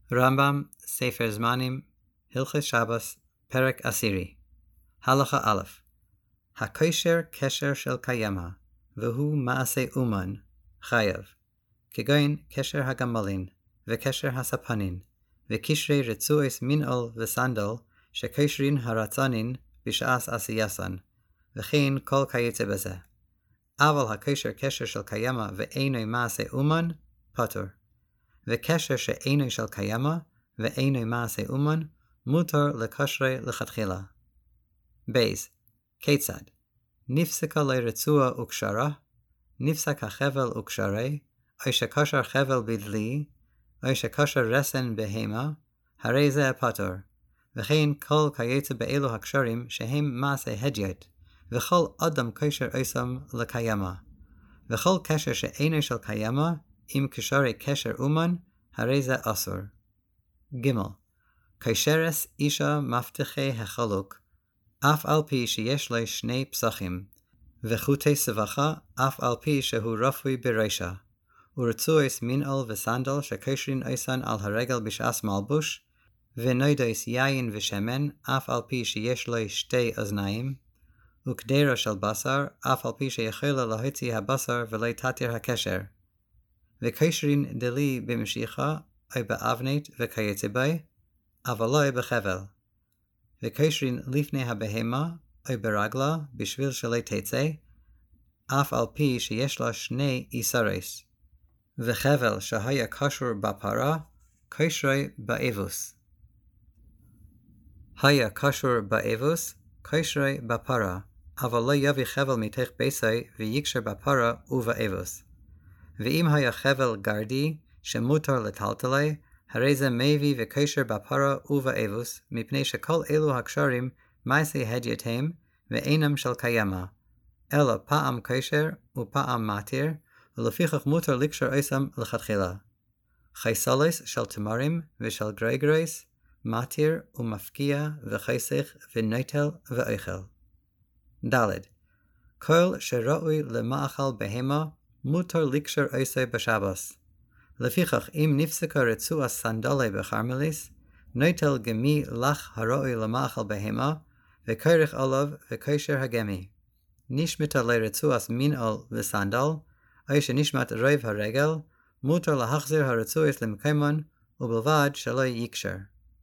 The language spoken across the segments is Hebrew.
רמב"ם, ספר זמנים, הלכות שבס, פרק 10. הלכה א', הקשר קשר של קיימא, והוא מעשה אומן, חייב, כגון קשר הגמלין, וקשר הספנין, וקשרי רצועס מנעול וסנדל, שקשרין הרצונין בשעס עשייסן, וכן כל כיוצא בזה. אבל הקשר קשר של קיימא ואינו מעשה אומן, פטור. וקשר שאינו של קיימא ואינו מעשה אומן, מותר לקשרי לכתחילה. בייס, כיצד? נפסקה לרצוע וקשרה, נפסק החבל וקשרי, או שקשר חבל בדלי, או שקשר רסן בהמה, הרי זה הפטור. וכן כל כיוצא באלו הקשרים שהם מעשה הדיוט, וכל אדם קשר עושים לקיימא. וכל קשר שאינו של קיימא, אם קשרי קשר אומן, הרי זה אסור. ג' קשרס אישה מבטחי החלוק, אף על פי שיש לו שני פסחים, וחוטי סבכה אף על פי שהוא רפוי ברישה, ורצועס מנעול וסנדל שקשרין עושים על הרגל בשעס מלבוש, ונוידוס יין ושמן אף על פי שיש לו שתי אוזניים, וקדרה של בשר אף על פי שיכולה להוציא הבשר ולא תתיר הקשר. וקשרין דלי במשיכה או באבנית וכיוצא בי, אבל לא בחבל. וקשרין לפני הבהמה או ברגלה בשביל שלא תצא, אף על פי שיש לה שני איסרס. וחבל שהיה קשור בפרה, קשרי באבוס. היה קשור באבוס, קשרי בפרה, אבל לא יביא חבל מתוך ביסי ויקשר בפרה ובאבוס. ואם היה חבל גרדי שמותר לטלטלי, הרי זה מביא וקשר בפרה ובאבוס, מפני שכל אלו הקשרים מעשה הדיוט הם ואינם של קיימא, אלא פעם קשר ופעם מתיר, ולפיכך מותר לקשר עושים לכתחילה. חייסלס של תמרים ושל גרגרס, מתיר ומפקיע וחסך ונטל ואוכל. ד' כל שראוי למאכל בהמה, מותר לקשר עושה בשבס. לפיכך אם נפסקה רצוע סנדלי בחרמליס, נטל גמי לך הראוי למאכל בהמה, וקרח עליו וקשר הגמי. נשמתה לרצועס מנעול וסנדל, או שנשמת רוב הרגל, מותר להחזיר הרצועס למקיימן, ובלבד שלא יקשר.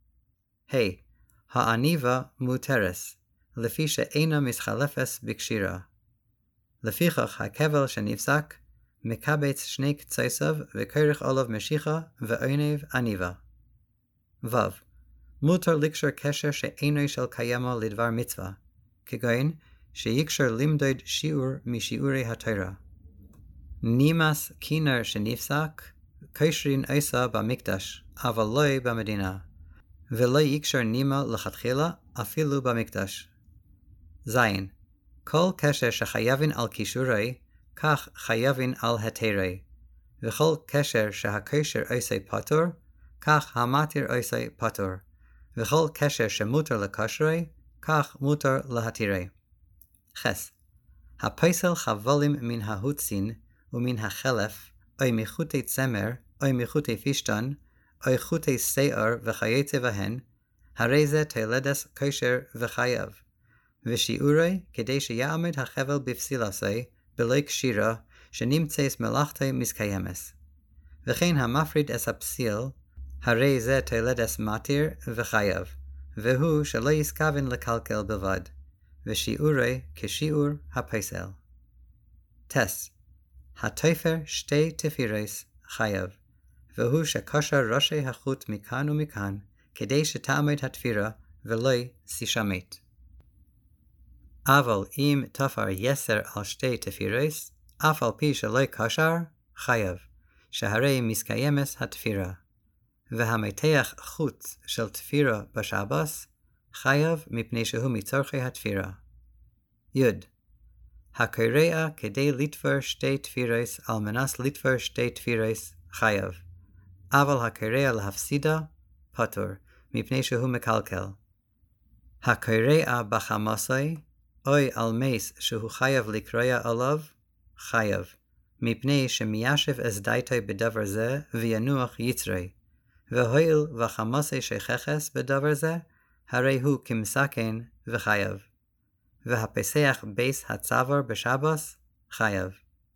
העניבה מותרס, לפי שאינה מסחלפס בקשירה. לפיכך הכבל שנפסק, מקבץ שני קצייסיו וקרח עליו משיחה ועונב עניבה. ו. מותר לקשר קשר שאינו של קיימא לדבר מצווה, כגון שיקשר למדוד שיעור משיעורי התורה. נימס כינר שנפסק, קשרין עושה במקדש, אבל לא במדינה, ולא יקשר נימה לכתחילה אפילו במקדש. ז. כל קשר שחייבין על קישורי, כך חייבין על התרי, וכל קשר שהקשר עושה פטור, כך המתיר עושה פטור, וכל קשר שמותר לקשרי, כך מותר להתירי. ח. הפסל חבלים מן ההוצין ומן החלף, או מחוטי צמר, או מחוטי פישטן, או חוטי שיער וכיוצא בהן, הרי זה תולדס קשר וחייב, ושיעורי כדי שיעמד החבל בפסילסי, בלי קשירה, שנמצאס מלאכתי מסקיימס. וכן המפריד אס הפסיל, הרי זה תולדס מתיר וחייב, והוא שלא יסכוון לקלקל בלבד, ושיעורי כשיעור הפסל. טס. התופר שתי תפירס חייב, והוא שקשר ראשי החוט מכאן ומכאן, כדי שתעמד התפירה ולא סישמת. אבל אם תפר יסר על שתי תפירס, אף על פי שלא קשר, חייב, שהרי מסקיימס התפירה. והמתח חוט של תפירה בשבס, חייב מפני שהוא מצורכי התפירה. י. הקורע כדי לתפור שתי תפירס על מנס לתפור שתי תפירס, חייב. אבל הקורע להפסידה, פטור, מפני שהוא מקלקל. הקורע בחמסי, אוי על מס שהוא חייב לקרוע עליו, חייב, מפני שמיישב אס דייטי בדבר זה וינוח יצרי, והואיל וחמוסי שכחס בדבר זה, הרי הוא כמסכן וחייב. והפסח בייס הצוור בשבוס, חייב.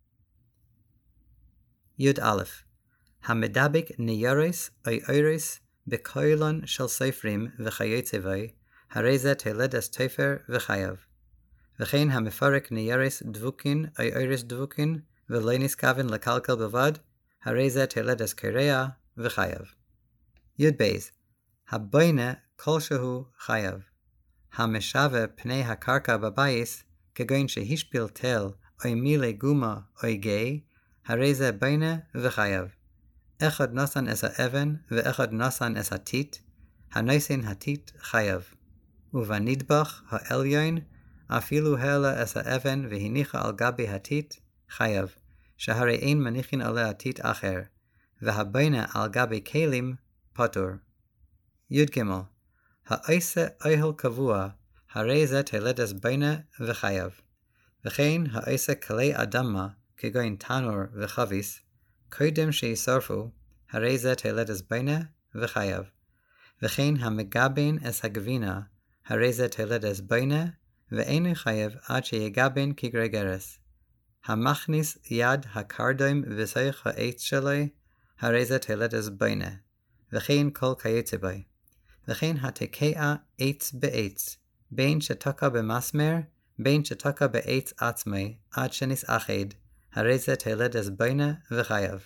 י"א המדבק ניירס או אוירס בקוילון של סופרים וכיוצא בו, הרי זה תולדס תופר וחייב. וכן המפרק ניירס דבוקין או אוירס דבוקין ולא נזכוון לקלקל בלבד, הרי זה תולדס קרע וחייב. י"ב הבוינה כלשהו חייב. המשווה פני הקרקע בבייס, כגון שהשפיל תל או מילי גומה או גיא, הרי זה בוינה וחייב. אחד נוסן אס האבן ואחד נוסן אס הטיט, הנוסן הטיט חייב. ובנדבך העליון, אפילו העלה אס האבן והניחה על גבי הטיט, חייב, שהרי אין מניחין עליה הטיט אחר, והבוינה על גבי כלים, פטור. י"ג העושה אוהל קבוע, הרי זה תולדס בוינה וחייב. וכן העושה כלי אדמה, כגון תנור וחביס, קודם שישרפו, הרי זה תולדס בוינה וחייב. וכן המגבין אס הגבינה, הרי זה תולדס בוינה, ואינו חייב עד שיגבין כגרגרס. המכניס יד הקרדום בסויך העץ שלו, הרי זה תולדס בוינה, וכן כל כיוצא בו. וכן התקע עץ בעץ, בין שתקע במסמר, בין שתקע בעץ עצמי, עד שנסאחד, הרי זה תולדס בוינה וחייב.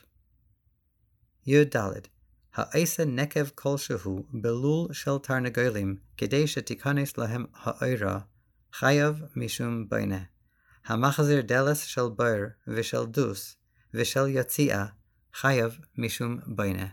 י"ד העושה נקב כלשהו בלול של תרנגולים, כדי שתיכנס להם האורה, חייב משום בוינה. המחזיר דלס של בור ושל דוס ושל יציאה, חייב משום בוינה.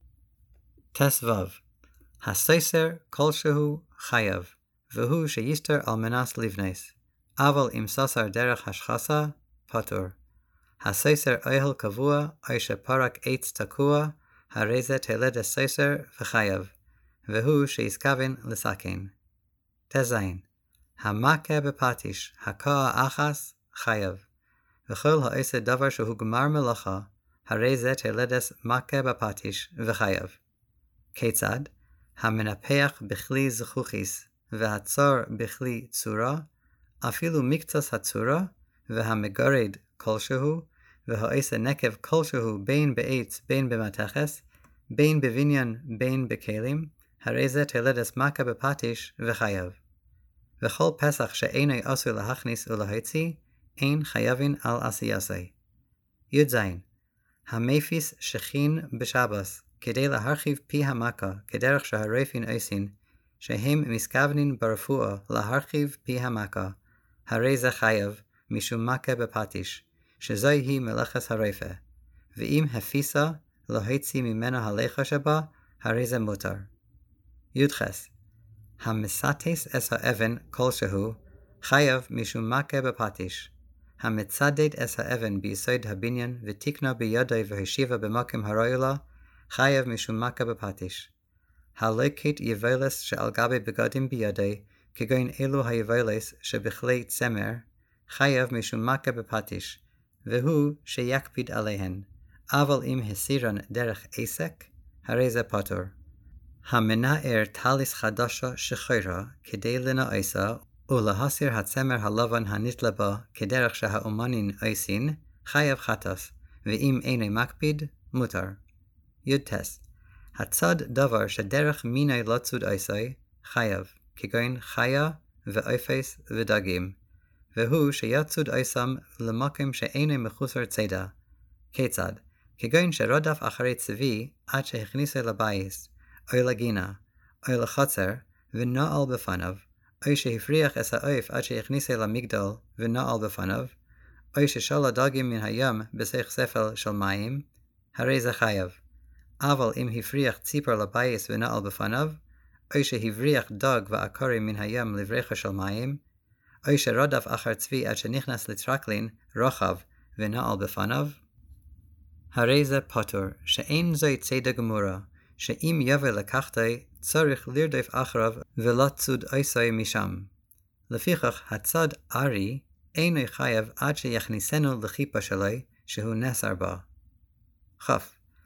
תס"ו הסוסר כלשהו חייב, והוא שיסתר על מנס לבנס, אבל אם סוסר דרך השחסה, פטור. הסוסר אוהל קבוע, או שפרק עץ תקוע, הרי זה תולדס סוסר וחייב, והוא שיסכוון לסכן. תז המכה בפטיש, הכאה אחס, חייב. וכל העושה דבר שהוא גמר מלאכה, הרי זה תולדס מכה בפטיש וחייב. כיצד? המנפח בכלי זכוכיס, והצור בכלי צורה, אפילו מקצת הצורה, והמגרד כלשהו, והעושה נקב כלשהו בין בעץ בין במתכס, בין בבניין בין בכלים, הרי זה תולדס מכה בפטיש וחייב. וכל פסח שאינו אסור להכניס ולהוציא, אין חייבין על עשייסי. י"ז המפיס שכין בשבס, כדי להרחיב פי המכה, כדרך שהרופאים עושים, שהם מסכוונים ברפואה להרחיב פי המכה, הרי זה חייב משום מכה בפטיש, שזוהי היא מלאכת הרופא, ואם הפיסה להוציא ממנה הלכה שבה, הרי זה מותר. י"ח המסטס אס האבן כלשהו, חייב משום מכה בפטיש. המצדד אס האבן ביסוד הבניין ותקנה בידו והשיבה במקום הראוי לה, חייב משום מכה בפטיש. הלוקט יבולס שעל גבי בגדים בידו, כגון אלו היבולס שבכלי צמר, חייב משום מכה בפטיש, והוא שיקפיד עליהן, אבל אם הסירן דרך עסק, הרי זה פטור. המנער טליס חדשה שחורה כדי לנעשה, ולהסיר הצמר הלבן הנתלה בה כדרך שהאומנים עושים, חייב חטס, ואם אינו מקפיד, מותר. י"ט הצד דבר שדרך מיני לא צוד עושה, חייב, כגון חיה ואופס ודגים, והוא שיצוד עושם למקום שאינו מחוסר צידה. כיצד? כגון שרודף אחרי צבי עד שהכניסה לבייס, או לגינה, או לחצר, ונעל בפניו, או שהפריח את העוף עד שהכניסה למגדל ונעל בפניו, או ששל דגים מן הים בסך ספל של מים, הרי זה חייב. אבל אם הפריח ציפור לבייס ונעל בפניו, או שהבריח דג ועקורים מן הים לבריחה של מים, או שרודף אחר צבי עד שנכנס לטרקלין רוחב ונעל בפניו, הרי זה פטור, שאין זוהי צידה גמורה, שאם יבוא לקחתי צריך לרדוף אחריו ולא צוד עושה משם. לפיכך הצד ארי אינו חייב עד שיכניסנו לכיפה שלו שהוא נסר בה. כ.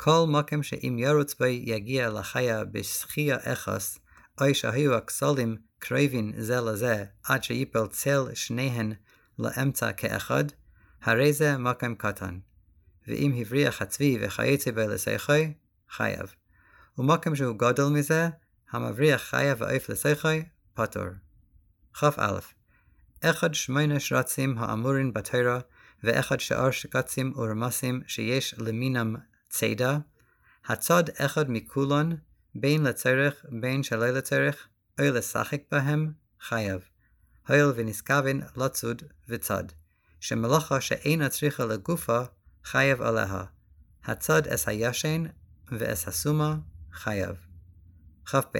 כל מקום שאם ירוץ בו יגיע לחיה בשחייה אחס, או שהיו הכסולים קרבים זה לזה עד שיפל צל שניהן לאמצע כאחד, הרי זה מקום קטן. ואם הבריח הצבי וכייצא בו לשיחוי, חייב. ומקום שהוא גדול מזה, המבריח חיה ואיף לשיחוי, פטור. כ"א אחד 8 שרצים האמורים בתורה, ואחד שאר שקצים ורמסים שיש למינם צידה, הצד אחד מכולן, בין לצריך בין שלא לצריך, או לשחק בהם, חייב. הואיל ונזכוון לצוד וצד, שמלאכה שאינה צריכה לגופה, חייב עליה. הצד אס הישן ואס הסומה, חייב. כ"ב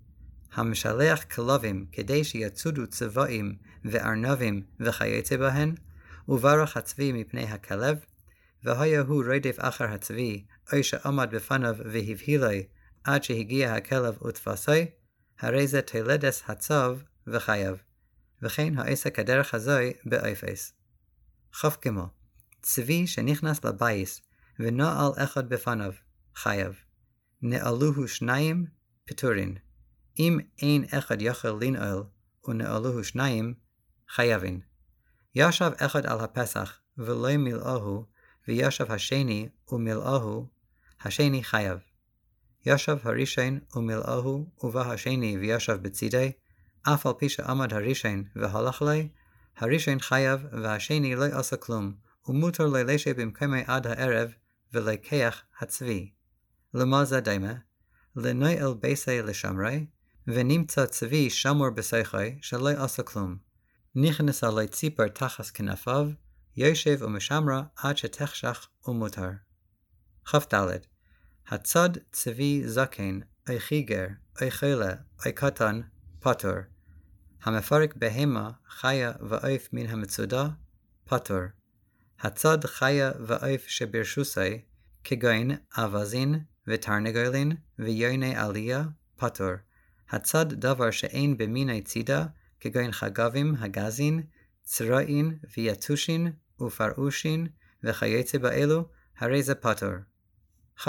המשלח כלבים כדי שיצודו צבעים וארנבים וכייצא בהן, וברך הצבי מפני הכלב, והיה הוא רודף אחר הצבי, או שעמד בפניו והבהילוי, עד שהגיע הכלב ותפסי, הרי זה תולדס הצו וחייב. וכן העסק הדרך הזוי באפס. כ"ג צבי שנכנס לבייס ונעל אחד בפניו, חייב. נעלוהו 2, פטורין. אם אין אחד יכול לנעל ונעלוהו 2, חייבין. ישב אחד על הפסח ולא מילאוהו, וישב השני ומילאוהו, השני חייב. ישב הראשון ומילאוהו ובא השני וישב בצידי, אף על פי שעמד הראשון והלך לי, הראשון חייב והשני לא עשה כלום, ומותר לו לשב במקומי עד הערב ולקח הצבי. למה זה דומה? לנועל ביסי לשמרי, ונמצא צבי שמור בשיחי שלא עשה כלום. נכנס עלי ציפר תחת כנפיו, יושב ומשמרה עד שתחשך ומותר. כ"ד הצד צבי זקן, אי חיגר, אי חולה, אי קטן, פטור. המפרק בהמה, חיה ואיף מן המצודה, פטור. הצד חיה ואיף שברשוסי, כגון אבזין ותרנגולין ויוני עליה, פטור. הצד דבר שאין במיני צידה, כגון חגבים הגזין, צרעין ויתושין ופרעושין וכייצא באלו, הרי זה פטור. כ"ה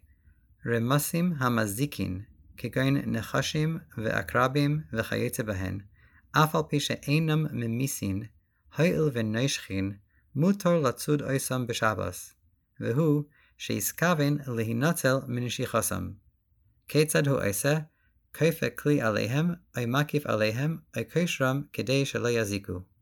רמסים המזיקין, כגון נחשים ועקרבים וכייצא בהן, אף על פי שאינם ממיסין, הואיל ונשכין, מותר לצוד אויסם בשבס, והוא שיסכוון להינצל מנשיכוסם. כיצד הוא עושה? כופה כלי עליהם, או מקיף עליהם, או קושרם כדי שלא יזיקו.